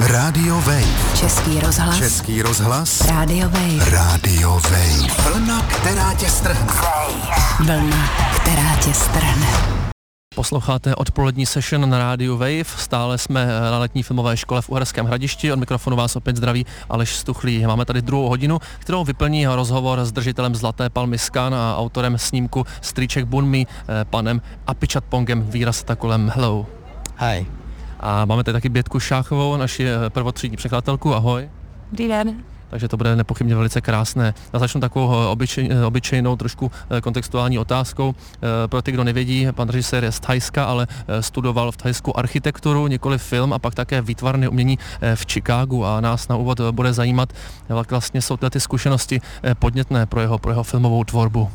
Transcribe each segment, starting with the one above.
Radio Wave. Český rozhlas. Český rozhlas. Radio Wave. Radio Wave. Vlna, která tě strhne. Vlna, která tě strhne. Posloucháte odpolední session na rádiu Wave. Stále jsme na letní filmové škole v Uherském Hradišti. Od mikrofonu vás opět zdraví Aleš Stuchlý. Máme tady druhou hodinu, kterou vyplní rozhovor s držitelem Zlaté palmy z Cannes a autorem snímku Strýček Bunmi, panem Apichatpongem Weerasethakulem. Hello. Hi. A máme tady taky Bětku Šáchovou, naši prvotřídní překladatelku. Ahoj. Dobrý den. Takže to bude nepochybně velice krásné. Já začnu takovou obyčejnou, trošku kontextuální otázkou. Pro ty, kdo nevědí, pan režisér je z Thajska, ale studoval v Thajsku architekturu, nikoli film a pak také výtvarné umění v Chicagu a nás na úvod bude zajímat, jak vlastně jsou ty zkušenosti podnětné pro jeho filmovou tvorbu.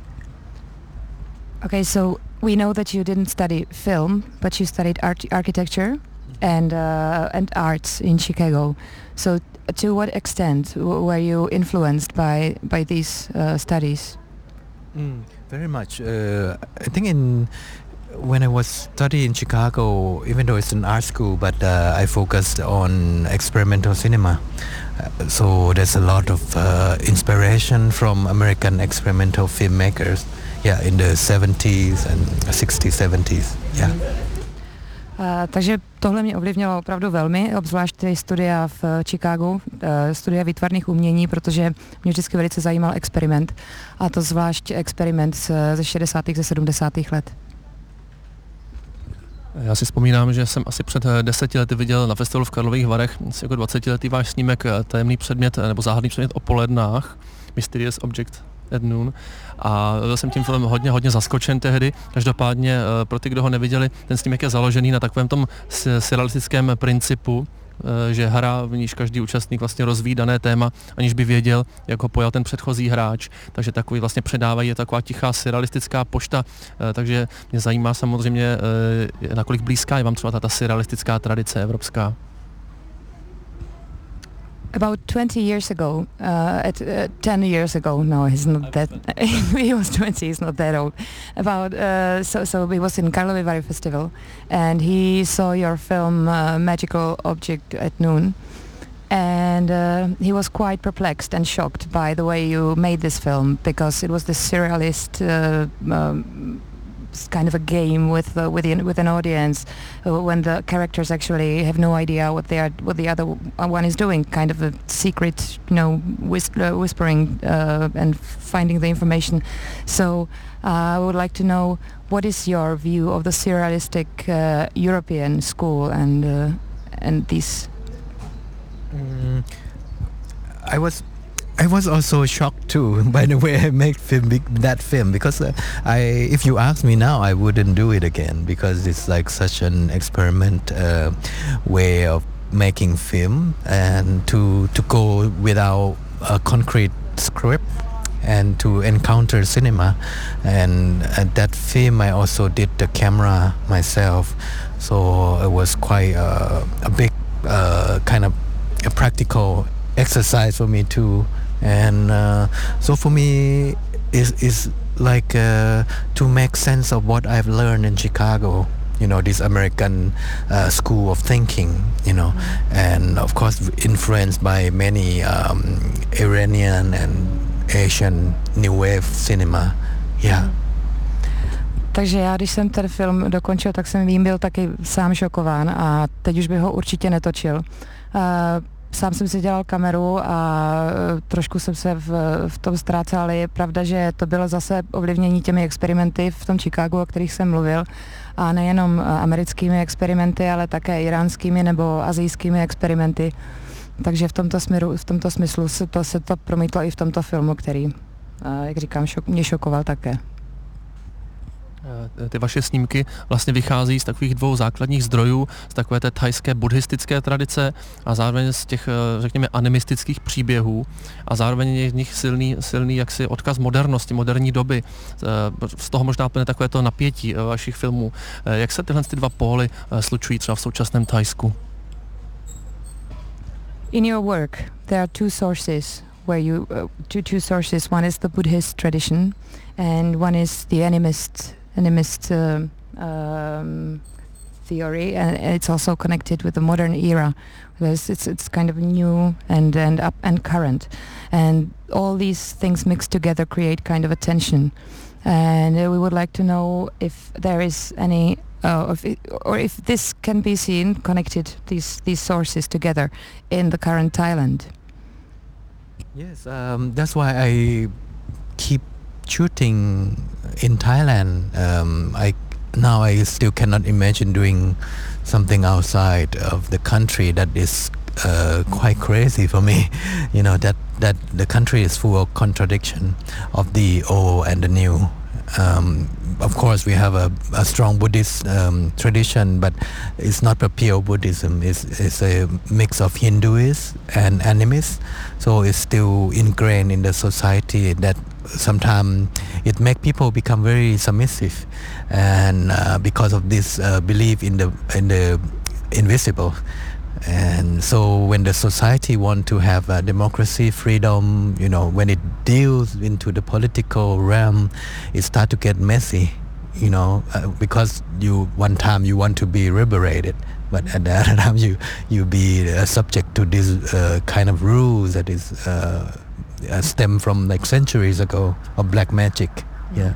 Okay, so we know that you didn't study film, but you studied architecture and arts in Chicago. So to what extent were you influenced by these studies? Very much. I think when I was studying in Chicago, even though it's an art school, but I focused on experimental cinema. So there's a lot of inspiration from American experimental filmmakers. Yeah, in the 70s and 60s, 70s. Yeah. Takže tohle mě ovlivnilo opravdu velmi, obzvlášť ty studia v Chicagu, studia výtvarných umění, protože mě vždycky velice zajímal experiment, a to zvlášť experiment ze 60. ze 70. let. Já si vzpomínám, že jsem asi před 10 lety viděl na festivalu v Karlových Varech asi jako 20letý váš snímek Tajemný předmět nebo záhadný předmět o polednách, Mysterious Object at Noon, a byl jsem tím filmem hodně zaskočen tehdy. Každopádně pro ty, kdo ho neviděli, ten snímek je založený na takovém tom surrealistickém principu, že hra, v níž každý účastník vlastně rozvíjí dané téma, aniž by věděl, jak ho pojal ten předchozí hráč. Takže takový vlastně předávají, je taková tichá surrealistická pošta, takže mě zajímá samozřejmě, nakolik blízká je vám třeba ta surrealistická tradice evropská. About 20 years ago, 10 years ago, no, he's not that, he was 20, he's not that old. So he was in Karlovy Vary Festival, and he saw your film Magical Object at Noon, and he was quite perplexed and shocked by the way you made this film, because it was this surrealist kind of a game with an audience when the characters actually have no idea what the other one is doing, kind of a secret, whispering and finding the information. So I would like to know, what is your view of the surrealistic European school and these? I was also shocked too by the way I made that film, because if you ask me now, I wouldn't do it again, because it's like such an experiment way of making film, and to go without a concrete script and to encounter cinema. And at that film I also did the camera myself, so it was quite a big kind of a practical exercise for me too. And so for me is like to make sense of what I've learned in Chicago, this American school of thinking, and of course influenced by many Iranian and Asian new wave cinema. Yeah. Takže já, když jsem ten film dokončil, tak jsem byl taky sám šokován a teď už bych ho určitě netočil. Sám jsem si dělal kameru a trošku jsem se v tom ztrácel, ale je pravda, že to bylo zase ovlivnění těmi experimenty v tom Chicagu, o kterých jsem mluvil, a nejenom americkými experimenty, ale také iránskými nebo asijskými experimenty. Takže v tomto smyslu se to promítlo i v tomto filmu, který, jak říkám, mě šokoval také. Ty vaše snímky vlastně vychází z takových dvou základních zdrojů, z takové té thajské buddhistické tradice a zároveň z těch, řekněme, animistických příběhů, a zároveň je z nich silný jaksi odkaz modernosti, moderní doby. Z toho možná plně takové to napětí vašich filmů. Jak se tyhle dva póly slučují třeba v současném Thajsku? In your work there are two sources where you two sources. One is the Buddhist tradition and one is the animist theory, and it's also connected with the modern era. It's kind of new and up and current, and all these things mixed together create kind of a tension. And we would like to know if there is any, if this can be seen connected, these sources together in the current Thailand. Yes, that's why I keep shooting in Thailand. I still cannot imagine doing something outside of the country. That is quite crazy for me. You know, that the country is full of contradiction of the old and the new. Of course, we have a strong Buddhist tradition, but it's not a pure Buddhism. It's a mix of Hinduism and animists. So it's still ingrained in the society that sometimes it makes people become very submissive, and because of this belief in the invisible. And so when the society want to have democracy, freedom, you know, when it deals into the political realm, it start to get messy, you know, because one time you want to be liberated, but at the other time you be subject to this kind of rules that is stem from like centuries ago of black magic. Yeah.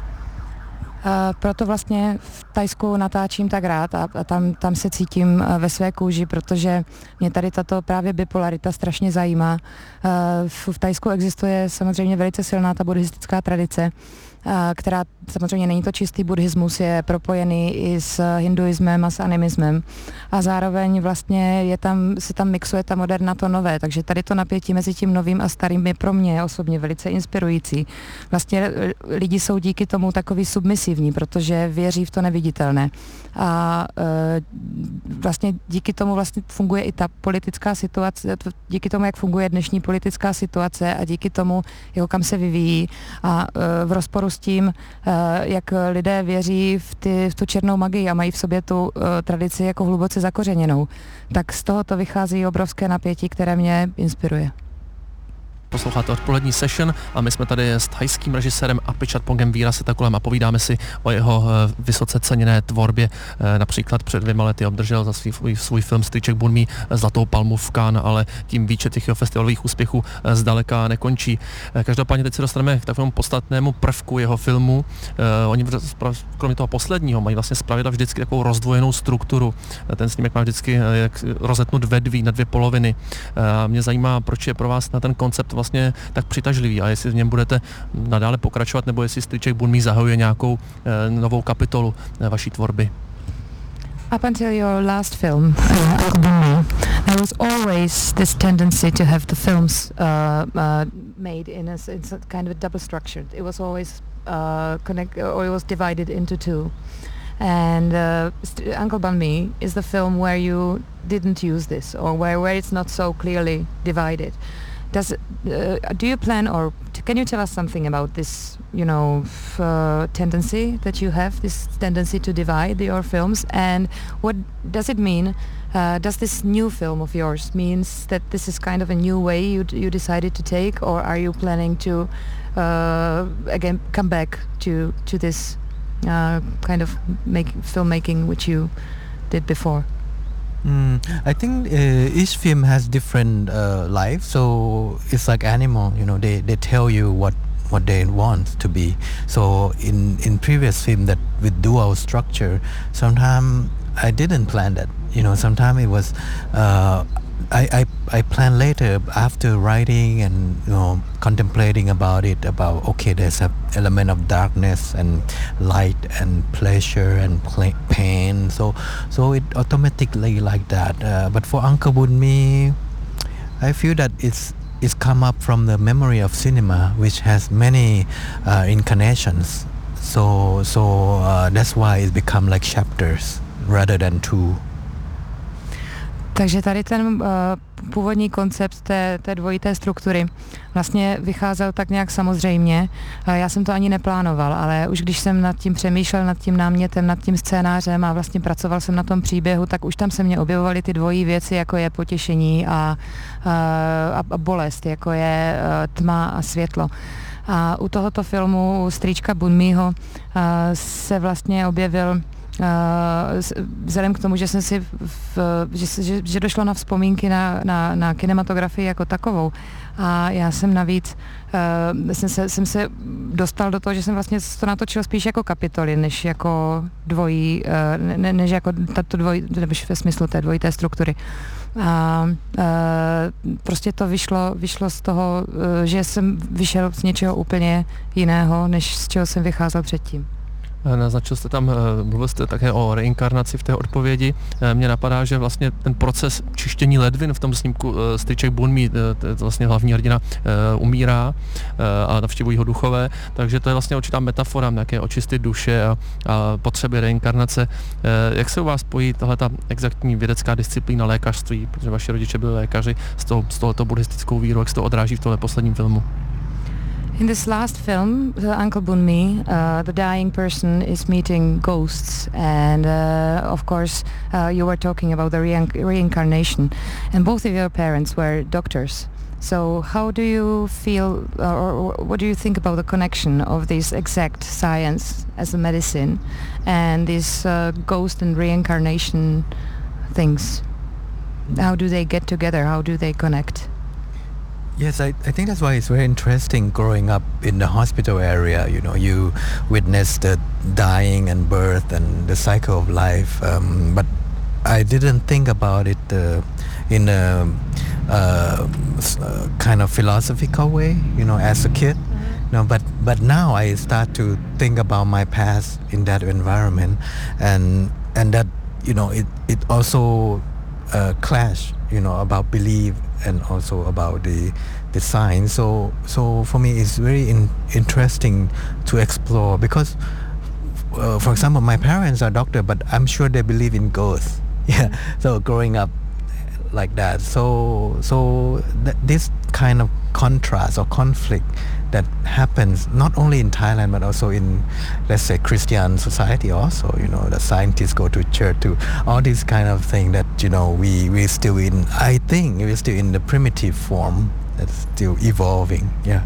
Proto vlastně v Thajsku natáčím tak rád a tam se cítím ve své kůži, protože mě tady tato právě bipolarita strašně zajímá. V Thajsku existuje samozřejmě velice silná ta buddhistická tradice, která samozřejmě není to čistý buddhismus, je propojený i s hinduismem a s animismem a zároveň vlastně se tam mixuje ta moderna to nové, takže tady to napětí mezi tím novým a starým je pro mě osobně velice inspirující. Vlastně lidi jsou díky tomu takový submisivní, protože věří v to neviditelné a vlastně díky tomu vlastně funguje i ta politická situace, díky tomu, jak funguje dnešní politická situace a díky tomu, jako kam se vyvíjí a v rozporu s tím, jak lidé věří v tu černou magii a mají v sobě tu tradici jako hluboce zakořeněnou, tak z toho to vychází obrovské napětí, které mě inspiruje. Posloucháte Odpolední session a my jsme tady s thajským režisérem Apichatpongem Weerasethakul a povídáme si o jeho vysoce ceněné tvorbě. Například před 2 lety obdržel za svůj film Strýček Bunmí Zlatou palmu v Cannes, ale tím výčet těch jeho festivalových úspěchů zdaleka nekončí. Každopádně teď se dostaneme k takovému podstatnému prvku jeho filmu. Oni kromě toho posledního mají vlastně zpravidla vždycky takovou rozdvojenou strukturu. Ten snímek má vždycky rozetnut ve 2 poloviny. Mě zajímá, proč je pro vás na ten koncept vlastně tak přitažlivý a jestli v něm budete nadále pokračovat, nebo jestli Strýček Bunmí zahajuje nějakou novou kapitolu vaší tvorby. Up until your last film, there was always this tendency to have the films made in a kind of a double structure. It was always it was divided into 2. And Uncle Bunmee is the film where you didn't use this, or where it's not so clearly divided. Do you plan, or can you tell us something about this, you know, tendency that you have, this tendency to divide your films, and what does it mean? Does this new film of yours means that this is kind of a new way you decided to take, or are you planning to again come back to this kind of filmmaking which you did before? I think each film has different life, so it's like animal, you know, they tell you what they want to be. So in previous film that with dual structure, sometimes I didn't plan that, you know, sometimes it was I plan later after writing and, you know, contemplating about okay, there's an element of darkness and light and pleasure and pain, so it automatically like that. But for Uncle Bunmee, I feel that it's come up from the memory of cinema, which has many incarnations. So that's why it become like chapters rather than 2. Takže tady ten původní koncept té dvojité struktury vlastně vycházel tak nějak samozřejmě. Já jsem to ani neplánoval, ale už když jsem nad tím přemýšlel, nad tím námětem, nad tím scénářem a vlastně pracoval jsem na tom příběhu, tak už tam se mně objevovaly ty dvojí věci, jako je potěšení a bolest, jako je tma a světlo. A u tohoto filmu, u Strýčka Bunmího, se vlastně objevil Vzhledem k tomu, že jsem si že došlo na vzpomínky na kinematografii jako takovou a já jsem navíc jsem se dostal do toho, že jsem vlastně to natočil spíš jako kapitoly, než jako dvojí, než jako tato ve smyslu té dvojité struktury. A prostě to vyšlo z toho, že jsem vyšel z něčeho úplně jiného, než z čeho jsem vycházel předtím. Naznačil jste tam, mluvil jste také o reinkarnaci v té odpovědi. Mně napadá, že vlastně ten proces čištění ledvin v tom snímku Stříček Bunmí, vlastně hlavní hrdina, umírá a navštěvují ho duchové, takže to je vlastně určitá metafora nějaké očisty duše a potřeby reinkarnace. Jak se u vás spojí tahleta exaktní vědecká disciplína lékařství, protože vaši rodiče byli lékaři, s touto buddhistickou vírou, jak se to odráží v tomhle posledním filmu? In this last film, Uncle Bunmi, the dying person is meeting ghosts, and of course you were talking about the reincarnation, and both of your parents were doctors. So how do you feel, or what do you think about the connection of this exact science as a medicine and these ghost and reincarnation things? How do they get together? How do they connect? Yes, I think that's why it's very interesting growing up in the hospital area. You know, you witness the dying and birth and the cycle of life. But I didn't think about it in a kind of philosophical way, you know, as a kid. No, but now I start to think about my past in that environment, and that, you know, it also clash, you know, about belief and also about the science. So for me it's very interesting to explore, because for example, my parents are doctors, but I'm sure they believe in ghosts. Yeah. So growing up like that, so this kind of contrast or conflict that happens not only in Thailand but also in, let's say, Christian society also, you know, the scientists go to church too, all this kind of thing that, you know, we still in, I think we're still in the primitive form that's still evolving. Yeah.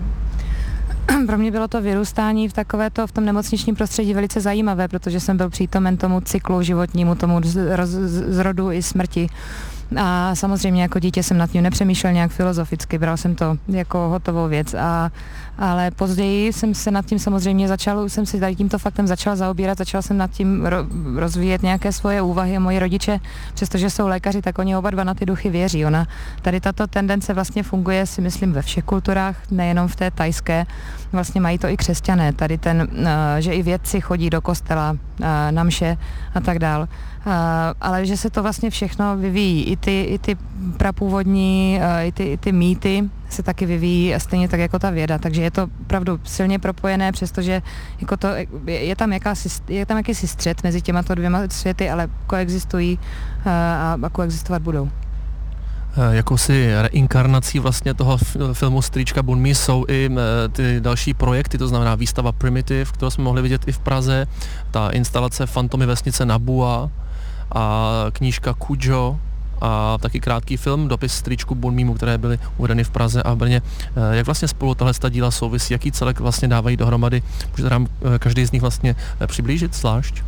Pro mě bylo to vyrůstání v tom nemocničním prostředí velice zajímavé, protože jsem byl přítomen tomu cyklu životnímu, tomu zrodu i smrti. A samozřejmě jako dítě jsem nad tím nepřemýšlel nějak filozoficky, bral jsem to jako hotovou věc, ale později jsem se nad tím samozřejmě jsem si tady tímto faktem začal zaobírat, začal jsem nad tím rozvíjet nějaké svoje úvahy a moji rodiče, přestože jsou lékaři, tak oni oba dva na ty duchy věří. Tady tato tendence vlastně funguje, si myslím, ve všech kulturách, nejenom v té thajské, vlastně mají to i křesťané, tady že i vědci chodí do kostela na mše a tak dál. Ale že se to vlastně všechno vyvíjí. I ty prapůvodní, i ty mýty se taky vyvíjí stejně tak jako ta věda. Takže je to opravdu silně propojené, přestože jako je tam jakýsi střet mezi těmato dvěma světy, ale koexistují a koexistovat budou. Jakousi reinkarnací vlastně toho filmu Stříčka Bunmí jsou i ty další projekty, to znamená výstava Primitive, kterou jsme mohli vidět i v Praze, ta instalace Fantomy vesnice Nabua a knížka Kujo a taky krátký film Dopis Stříčku Bunmímu, které byly uvedeny v Praze a v Brně. Jak vlastně spolu tohle díla souvisí, jaký celek vlastně dávají dohromady? Můžete nám každý z nich vlastně přiblížit zvlášť?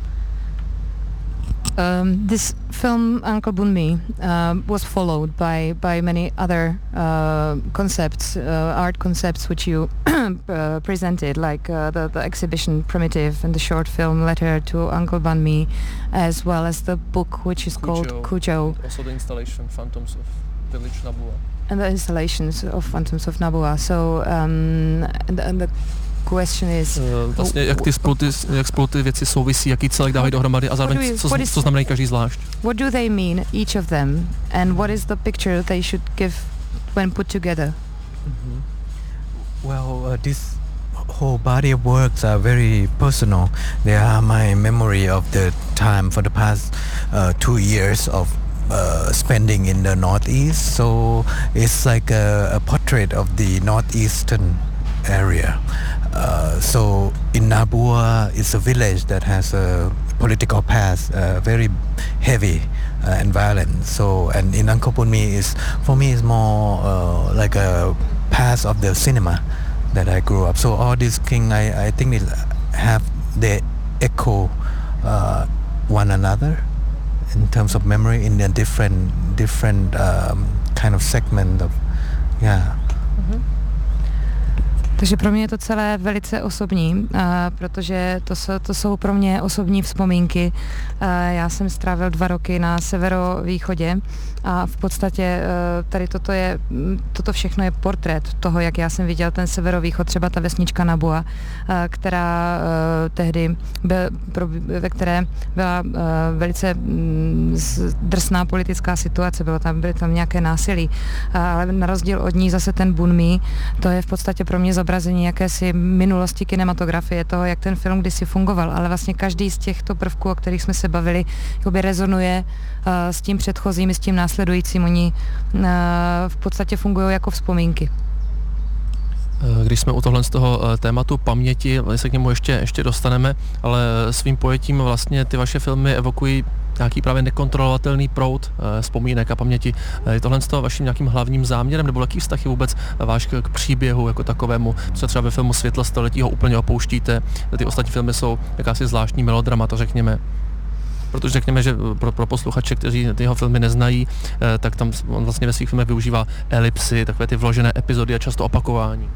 This film Uncle Bunmi was followed by many other concepts, art concepts which you presented, like the exhibition Primitive and the short film Letter to Uncle Bunmi, as well as the book which is called Kujo. Also the installation Phantoms of Village Nabua. And the installations of Phantoms of Nabua. So and the question is, vlastně jak spolu ty věci souvisí, jaký celek dávají dohromady a zároveň co znamenají každý zvlášť. What do they mean, each of them, and what is the picture they should give when put together? Mm-hmm. Well, this whole body of works are very personal. They are my memory of the time for the past 2 years of spending in the Northeast. So it's like a portrait of the northeastern area. So in Nabua, it's a village that has a political past, very heavy and violent. So, and in Uncle Bunmi for me, is more like a past of the cinema that I grew up. So all these things, I think they have the echo one another in terms of memory in a different kind of segment of Takže pro mě je to celé velice osobní, protože to jsou pro mě osobní vzpomínky. Já jsem strávil 2 roky na severovýchodě a v podstatě tady toto všechno je portrét toho, jak já jsem viděl ten severovýchod, třeba ta vesnička Nabua, která tehdy ve které byla velice drsná politická situace, byly tam nějaké násilí, ale na rozdíl od ní zase ten Bunmi, to je v podstatě pro mě zobrazení jakési minulosti kinematografie, toho, jak ten film kdysi fungoval, ale vlastně každý z těchto prvků, o kterých jsme se bavili, jakoby rezonuje s tím předchozím, s tím následujícím. Oni v podstatě fungují jako vzpomínky. Když jsme u tohle z toho tématu paměti, se k němu ještě dostaneme, ale svým pojetím vlastně ty vaše filmy evokují nějaký právě nekontrolovatelný proud vzpomínek a paměti. Je tohle z toho vaším nějakým hlavním záměrem, nebo jaký vztah je vůbec váš k příběhu jako takovému? Co třeba ve filmu Světlo století ho úplně opouštíte, ty ostatní filmy jsou jakási zvláštní melodrama, to řekněme. Protože řekněme, že pro posluchače, kteří tyho filmy neznají, tak tam on vlastně ve svých filmech využívá elipsy, takové ty vložené epizody a často opakování.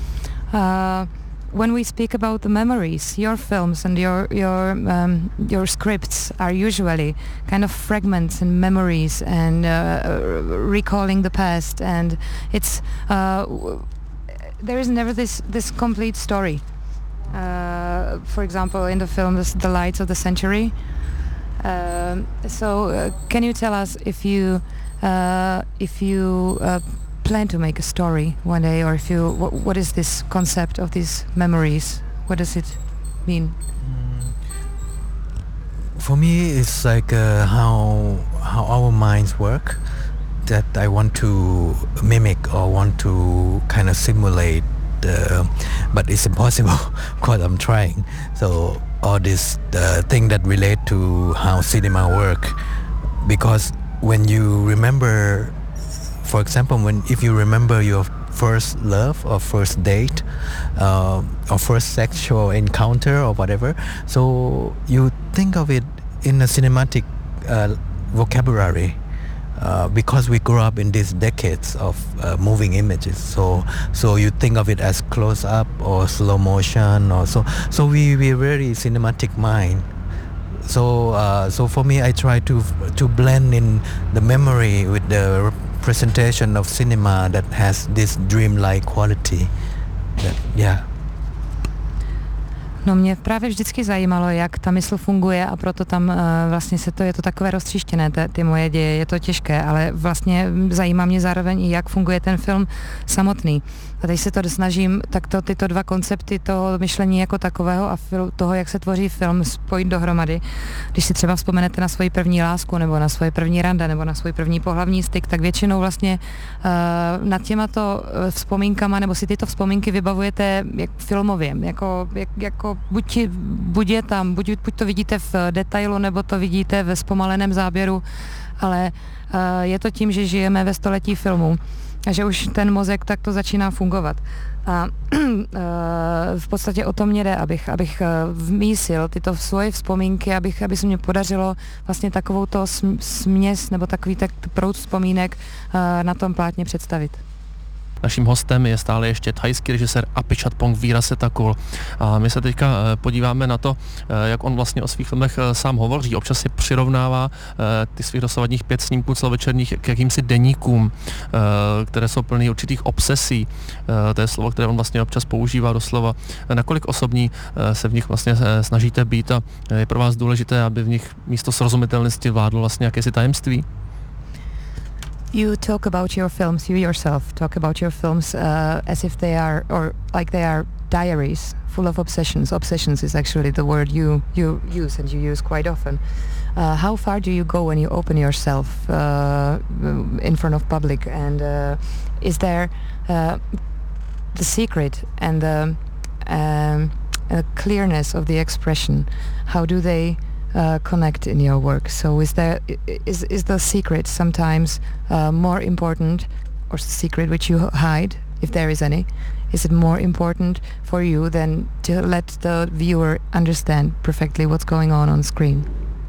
When we speak about the memories, your films and your scripts are usually kind of fragments and memories and recalling the past, and it's there is never this complete story. For example, in the film The Lights of the Century. Can you tell us if you plan to make a story one day, or if you what is this concept of these memories? What does it mean? For me, it's like how our minds work, that I want to mimic or want to kind of simulate, but it's impossible. Of course, I'm trying. So all this thing that relate to how cinema work, because when you remember, for example, if you remember your first love or first date or first sexual encounter or whatever, so you think of it in a cinematic vocabulary, because we grew up in these decades of moving images. So you think of it as close up or slow motion, or so we very cinematic mind. So for me, I try to blend in the memory with the presentation of cinema that has this dreamlike quality. No mě právě vždycky zajímalo, jak ta mysl funguje, a proto tam vlastně je to takové roztříštěné, ty moje děje, je to těžké, ale vlastně zajímá mě zároveň i jak funguje ten film samotný. A teď se to snažím tyto 2 koncepty toho myšlení jako takového a toho, jak se tvoří film, spojit dohromady. Když si třeba vzpomenete na svoji první lásku, nebo na svoje první rande, nebo na svůj první pohlavní styk, tak většinou vlastně nad těmato vzpomínkama, nebo si tyto vzpomínky vybavujete jak filmově, jako buď je tam, buď to vidíte v detailu, nebo to vidíte ve zpomaleném záběru, ale je to tím, že žijeme ve století filmu a že už ten mozek takto začíná fungovat. A v podstatě o to mě jde, abych vmísil tyto svoje vzpomínky, aby se mě podařilo vlastně takovou to směs nebo takový proud vzpomínek na tom plátně představit. Naším hostem je stále ještě thajský režisér Apichatpong Weerasethakul. A my se teďka podíváme na to, jak on vlastně o svých filmech sám hovoří. Občas si přirovnává ty svých dosavadních 5 snímků celovečerních k jakýmsi deníkům, které jsou plný určitých obsesí. To je slovo, které on vlastně občas používá doslova. Nakolik osobní se v nich vlastně snažíte být a je pro vás důležité, aby v nich místo srozumitelnosti vládlo vlastně jakési tajemství? You talk about your films, you yourself talk about your films as if they are, or like they are diaries full of obsessions. Obsessions is actually the word you use, and you use quite often. How far do you go when you open yourself in front of public, and is there the secret and the clearness of the expression? How do they connect in your work? So is the secret sometimes more important, or secret which you hide, if there is any? Is it more important for you than to let the viewer understand perfectly what's going on screen?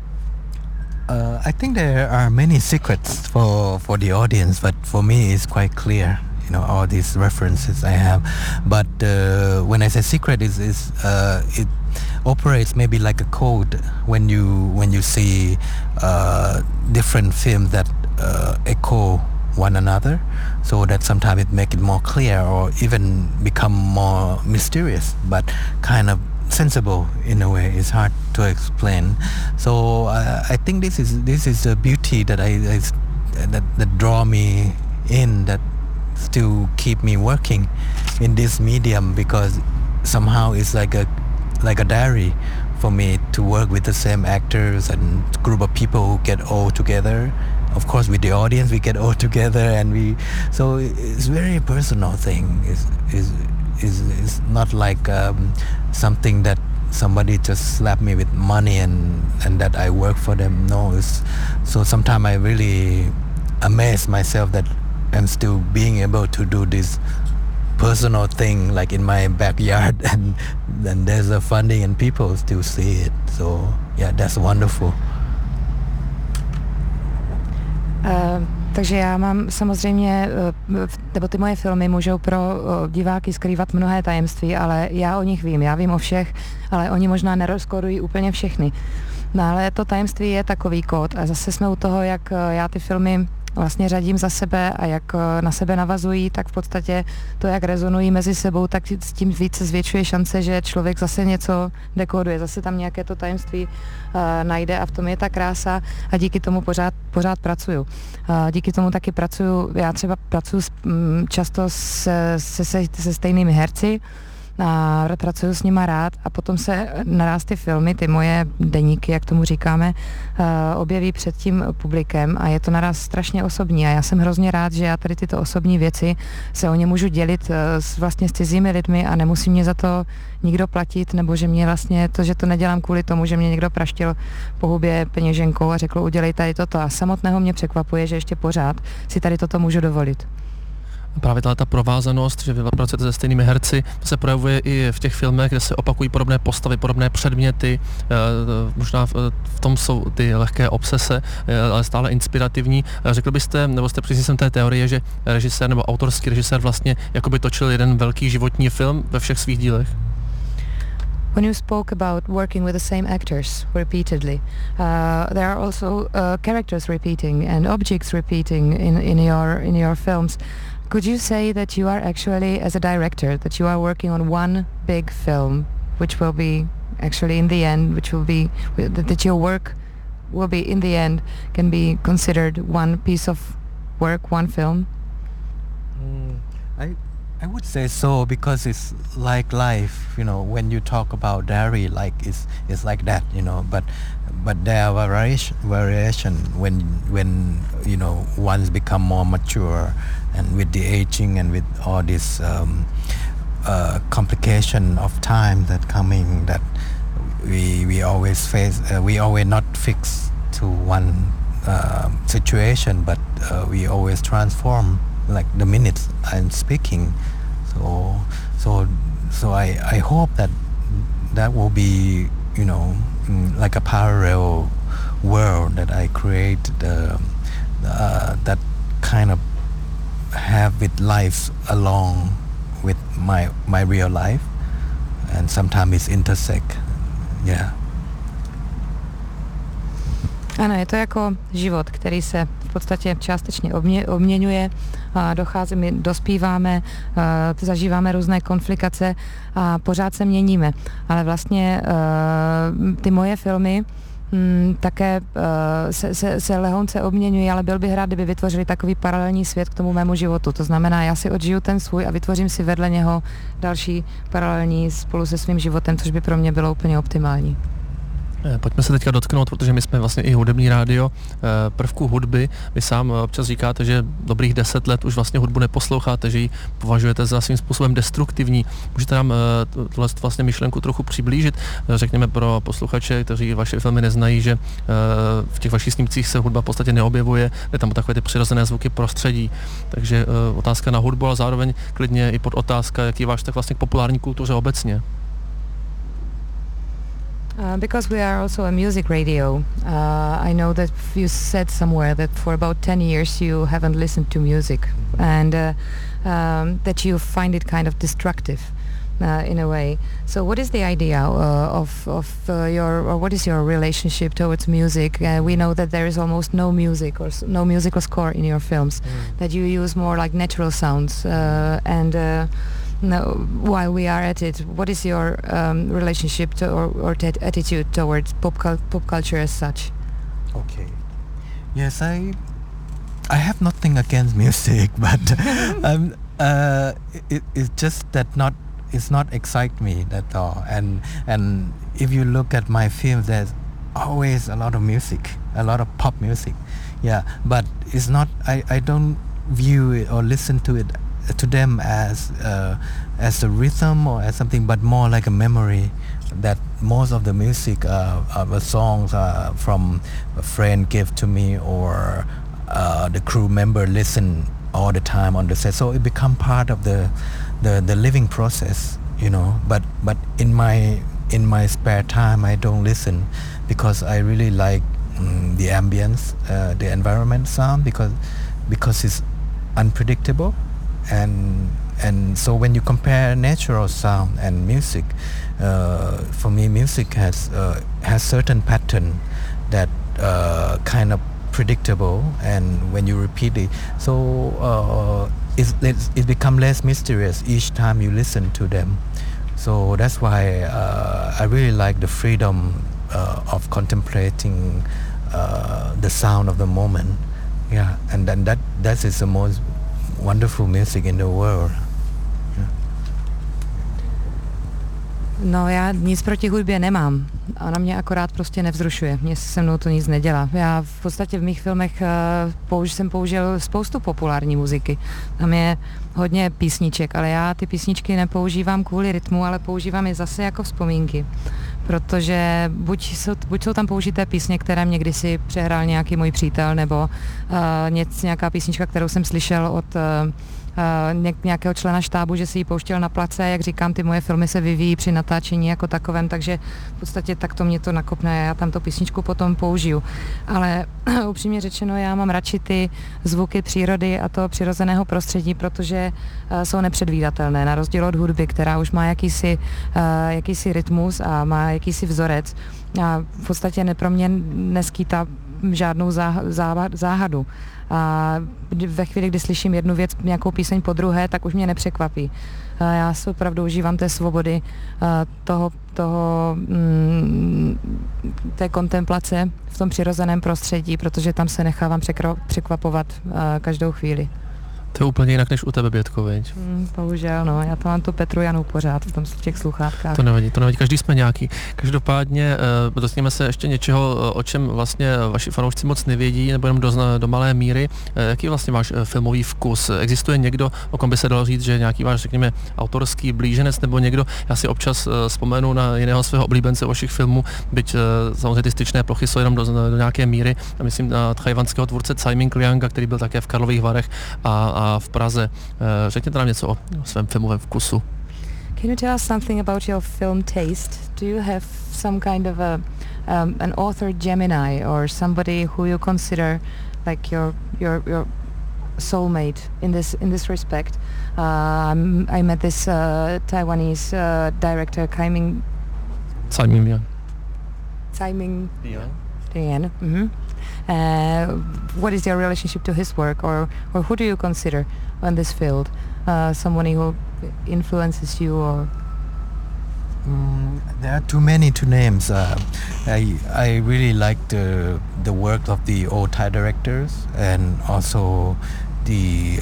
I think there are many secrets for the audience, but for me it's quite clear. You know, all these references I have. But when I say secret, it operates maybe like a code when you see different films that echo one another, so that sometimes it make it more clear or even become more mysterious, but kind of sensible in a way. It's hard to explain. So I think this is the beauty that that draw me in, that still keep me working in this medium, because somehow it's like a diary for me to work with the same actors and group of people who get all together. Of course, with the audience, we get all together, and so it's very personal thing. It's not like something that somebody just slapped me with money and that I work for them. No, so sometimes I really amaze myself that I'm still being able to do this personal thing like in my backyard, and then there's a funding and people still see it. So yeah, that's wonderful. Takže já mám samozřejmě, nebo ty moje filmy můžou pro diváky skrývat mnohé tajemství, ale já o nich vím, já vím o všech, ale oni možná nerozkodují úplně všechny. No ale to tajemství je takový kód a zase jsme u toho, jak já ty filmy vlastně řadím za sebe a jak na sebe navazují, tak v podstatě to, jak rezonují mezi sebou, tak s tím více zvětšuje šance, že člověk zase něco dekoduje, zase tam nějaké to tajemství najde a v tom je ta krása a díky tomu pořád pracuju. Díky tomu taky pracuju, já třeba pracuju často se stejnými herci, a pracuju s nima rád a potom se naraz ty filmy, ty moje deníky, jak tomu říkáme, objeví před tím publikem a je to naraz strašně osobní a já jsem hrozně rád, že já tady tyto osobní věci se o ně můžu dělit vlastně s cizími lidmi a nemusí mě za to nikdo platit, nebo že mě vlastně to, že to nedělám kvůli tomu, že mě někdo praštil po hubě peněženkou a řekl udělej tady toto a samotného mě překvapuje, že ještě pořád si tady toto můžu dovolit. Právě ta provázanost, že vy pracujete se stejnými herci, to se projevuje i v těch filmech, kde se opakují podobné postavy, podobné předměty, možná v tom jsou ty lehké obsese, ale stále inspirativní. Řekl byste, nebo jste příznivcem té teorie, že režisér nebo autorský režisér vlastně jakoby točil jeden velký životní film ve všech svých dílech? When you spoke about working with the same actors repeatedly, there are also characters repeating and objects repeating in your films. Could you say that you are actually, as a director, that you are working on one big film, which will be actually in the end, which will be, that your work will be in the end, can be considered one piece of work, one film? I would say so, because it's like life, you know, when you talk about diary, like it's like that, you know, but there are variation when you know, one's become more mature, and with the aging and with all this complication of time that coming, that we always face, we always not fixed to one situation, but we always transform like the minutes I'm speaking. So I hope that will be, you know, like a parallel world that I create, that kind of have with life along with my real life, and sometimes it's intersect. Yeah. Ano, je to jako život, který se v podstatě částečně obměňuje, my dospíváme, zažíváme různé konfliktace a pořád se měníme. Ale vlastně ty moje filmy také se lehonce obměňují, ale byl bych rád, kdyby vytvořili takový paralelní svět k tomu mému životu. To znamená, já si odžiju ten svůj a vytvořím si vedle něho další paralelní spolu se svým životem, což by pro mě bylo úplně optimální. Pojďme se teďka dotknout, protože my jsme vlastně i hudební rádio, prvku hudby. Vy sám občas říkáte, že dobrých 10 let už vlastně hudbu neposloucháte, že ji považujete za svým způsobem destruktivní. Můžete nám tuhle vlastně myšlenku trochu přiblížit, řekněme pro posluchače, kteří vaše filmy neznají, že v těch vašich snímcích se hudba v podstatě neobjevuje, je tam takové ty přirozené zvuky prostředí. Takže otázka na hudbu, ale zároveň klidně i pod otázka, jaký je váš tak vlastně k populární kultuře obecně. Because we are also a music radio, I know that you said somewhere that for about 10 years you haven't listened to music, and that you find it kind of destructive in a way. So what is the idea of your, or what is your relationship towards music? We know that there is almost no music or no musical score in your films, that you use more like natural sounds, and now, while we are at it, what is your relationship to, or attitude towards pop culture as such? Okay. Yes, I have nothing against music, but it's just that it's not excite me at all. And if you look at my films, there's always a lot of music, a lot of pop music. Yeah, but it's not. I don't view it or listen to them as a rhythm or as something, but more like a memory. That most of the music, the songs from a friend give to me, or the crew member listen all the time on the set. So it become part of the living process, you know. But in my spare time, I don't listen, because I really like the ambience, the environment sound, because it's unpredictable. And so when you compare natural sound and music, for me music has certain pattern that kind of predictable, and when you repeat it, so it become less mysterious each time you listen to them. So that's why I really like the freedom of contemplating the sound of the moment. Yeah, and then that is the most wonderful music in the world. No, já nic proti hudbě nemám. Ona mě akorát prostě nevzrušuje. Mně se mnou to nic nedělá. Já v podstatě v mých filmech jsem použil spoustu populární muziky. Tam je hodně písniček, ale já ty písničky nepoužívám kvůli rytmu, ale používám je zase jako vzpomínky. Protože buď jsou tam použité písně, které mě kdysi přehrál nějaký můj přítel, nebo nějaká písnička, kterou jsem slyšel od nějakého člena štábu, že si ji pouštěl na place. Jak říkám, ty moje filmy se vyvíjí při natáčení jako takovém, takže v podstatě takto mě to nakopne a já tam tu písničku potom použiju. Ale upřímně řečeno, já mám radši ty zvuky přírody a toho přirozeného prostředí, protože jsou nepředvídatelné, na rozdíl od hudby, která už má jakýsi rytmus a má jakýsi vzorec a v podstatě pro mě neskýtá žádnou záhadu. A ve chvíli, kdy slyším jednu věc, nějakou píseň po druhé, tak už mě nepřekvapí. Já si opravdu užívám té svobody, té kontemplace v tom přirozeném prostředí, protože tam se nechávám překvapovat každou chvíli. To je úplně jinak než u tebe, Bětko, viď? Bohužel, no. Já to mám tu Petru Janu pořád v těch sluchátkách. To nevadí, každý jsme nějaký. Každopádně dostaneme se ještě něčeho, o čem vlastně vaši fanoušci moc nevědí, nebo jenom do malé míry. Jaký je vlastně váš filmový vkus? Existuje někdo, o kom by se dalo říct, že nějaký váš, řekněme, autorský blíženec, nebo někdo? Já si občas vzpomenu na jiného svého oblíbence vašich filmů, byť samozřejmě ty styčné plochy jsou jenom do nějaké míry. A myslím na tchajwanského tvůrce Tsai Ming-lianga, který byl také v Karlových Varech a v Praze. Řekněte nám něco o svém filmovém vkusu. Can you tell us something about your film taste? Do you have some kind of an author Gemini or somebody who you consider like your soulmate in this respect? I met this Taiwanese director Tsai Ming-liang. Mm-hmm. What is your relationship to his work, or who do you consider on this field? Someone who influences you, or? There are too many to names. I really like the work of the old Thai directors, and also the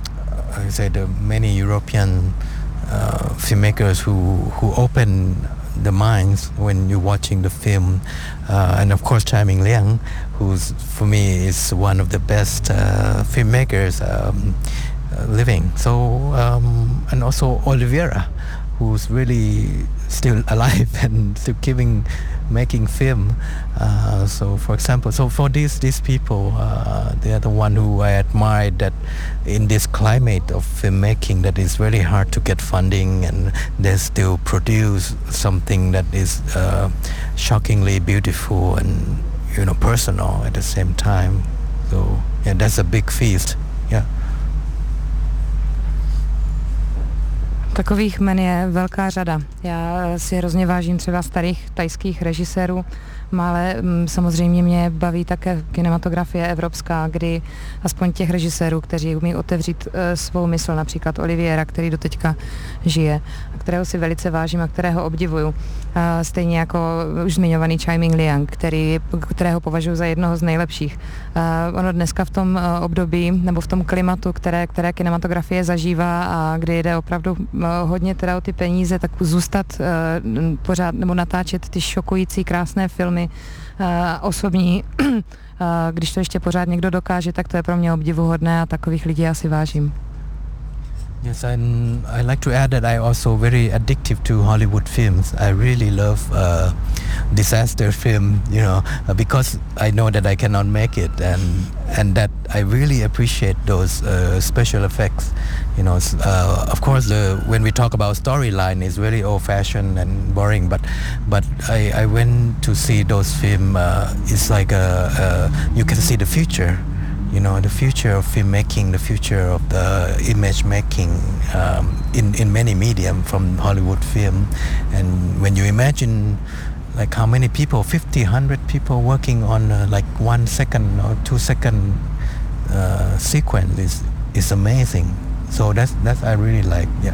the many European filmmakers who open the minds when you're watching the film. And of course, Chai Ming Liang, who's for me is one of the best filmmakers living. So and also Oliveira, who's really still alive and still making film. So for example, so for these people, they are the one who I admire, that in this climate of filmmaking that is very hard to get funding, and they still produce something that is shockingly beautiful and personal at the same time. So yeah, that's a big feast. Yeah. Takových men je velká řada. Já si hrozně vážím třeba starých thajských režisérů, ale samozřejmě mě baví také kinematografie evropská, kdy aspoň těch režisérů, kteří umí otevřít svou mysl, například Oliviera, který doteďka žije, a kterého si velice vážím a kterého obdivuju. Stejně jako už zmiňovaný Chai Ming Liang, kterého považuji za jednoho z nejlepších. Ono dneska v tom období nebo v tom klimatu, které kinematografie zažívá a kdy jde opravdu hodně teda o ty peníze, tak zůstat pořád nebo natáčet ty šokující krásné filmy osobní, když to ještě pořád někdo dokáže, tak to je pro mě obdivuhodné a takových lidí já si vážím. Yes, and I like to add that I also very addictive to Hollywood films. I really love disaster film, because I know that I cannot make it, and that I really appreciate those special effects. Of course, when we talk about storyline, it's very old-fashioned and boring. But I went to see those films. It's like you can see the future. The future of filmmaking, the future of the image making in many medium from Hollywood film. And when you imagine like how many people, 50, 100 people working on like 1 second or 2 second sequence is amazing. So that's I really like, yeah.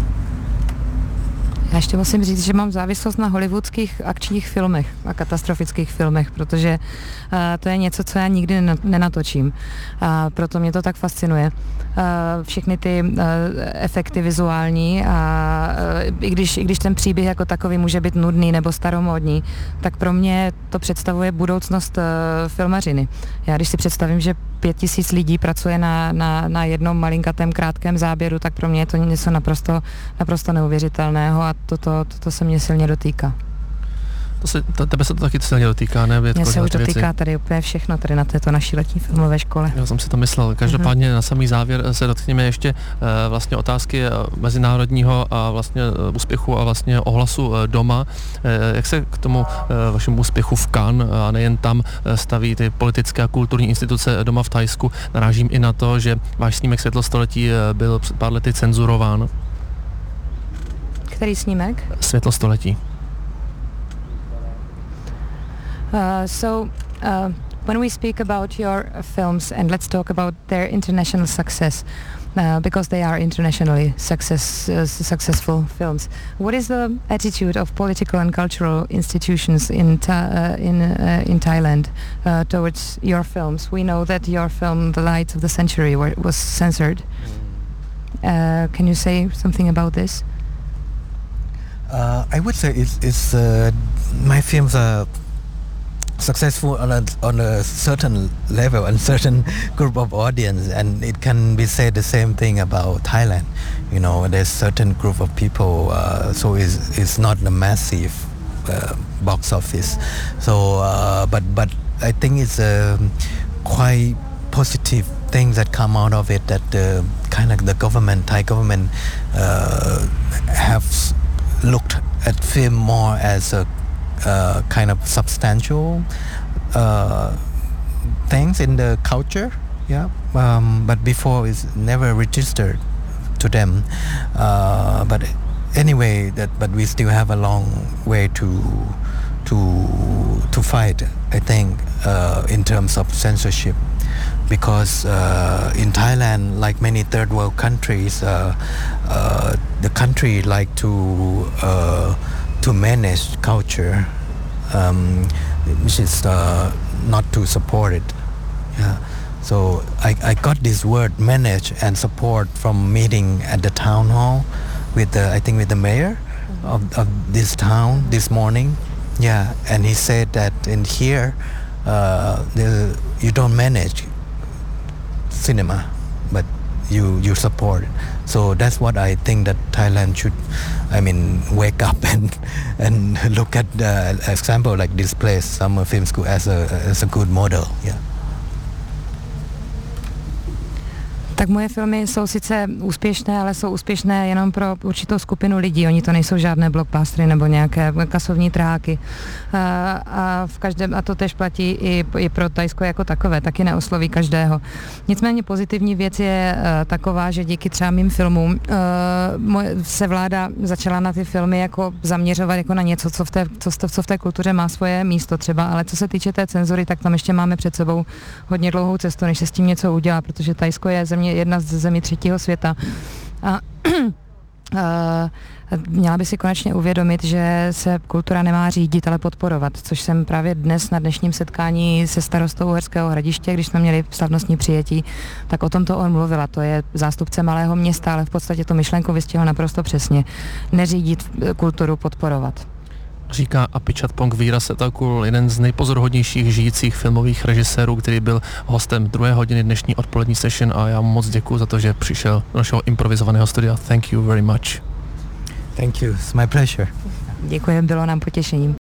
Já ještě musím říct, že mám závislost na hollywoodských akčních filmech a katastrofických filmech, protože to je něco, co já nikdy nenatočím. A proto mě to tak fascinuje. Všechny ty efekty vizuální a i když ten příběh jako takový může být nudný nebo staromódní, tak pro mě to představuje budoucnost filmařiny. Já když si představím, že 5000 lidí pracuje na jednom malinkatém krátkém záběru, tak pro mě je to něco naprosto neuvěřitelného a toto se mě silně dotýká. Tebe se to taky silně dotýká, ne? Mně se už dotýká tady úplně všechno, tady na této naší letní filmové škole. Já jsem si to myslel. Každopádně na samý závěr se dotkněme ještě vlastně otázky mezinárodního a vlastně úspěchu a vlastně ohlasu doma. Jak se k tomu vašemu úspěchu v Cannes a nejen tam staví ty politické a kulturní instituce doma v Thajsku? Narážím i na to, že váš snímek Světlo století byl před pár lety cenzurován. Který snímek? Světlo století. When we speak about your films, and let's talk about their international success, because they are internationally successful films. What is the attitude of political and cultural institutions in Thailand towards your films? We know that your film, The Lights of the Century, was censored. Can you say something about this? I would say it's my films are successful on a certain level and certain group of audience, and it can be said the same thing about Thailand. There's certain group of people, so it's not a massive box office. So, but I think it's quite positive things that come out of it, that the Thai government have looked at film more as a kind of substantial things in the culture, yeah. But before it's never registered to them. But anyway, but we still have a long way to fight, I think, in terms of censorship, because in Thailand, like many third world countries, the country like to manage culture, which is not to support it. Yeah. So I got this word manage and support from meeting at the town hall with the mayor, of this town this morning. Yeah, and he said that in here you don't manage cinema, but you support it. So that's what I think that Thailand should, wake up and look at example like this place, Summer Film School, as a good model. Yeah. Tak moje filmy jsou sice úspěšné, ale jsou úspěšné jenom pro určitou skupinu lidí. Oni to nejsou žádné blockbustery nebo nějaké kasovní trháky. A to tež platí i pro Thajsko jako takové, taky neosloví každého. Nicméně pozitivní věc je taková, že díky třeba mým filmům se vláda začala na ty filmy jako zaměřovat jako na něco, co v té kultuře má svoje místo třeba, ale co se týče té cenzury, tak tam ještě máme před sebou hodně dlouhou cestu, než se s tím něco udělá, protože Thajsko je jedna z zemí třetího světa. A měla by si konečně uvědomit, že se kultura nemá řídit, ale podporovat, což jsem právě dnes na dnešním setkání se starostou Uherského Hradiště, když jsme měli slavnostní přijetí, tak o tomto on mluvila. To je zástupce malého města, ale v podstatě tu myšlenku vystihl naprosto přesně. Neřídit kulturu, podporovat. Říká Apichatpong Weerasettakul, jeden z nejpozoruhodnějších žijících filmových režisérů, který byl hostem 2. hodiny dnešní odpolední session, a já mu moc děkuji za to, že přišel do našeho improvizovaného studia. Thank you very much. Thank you. It's my pleasure. Děkuji, bylo nám potěšením.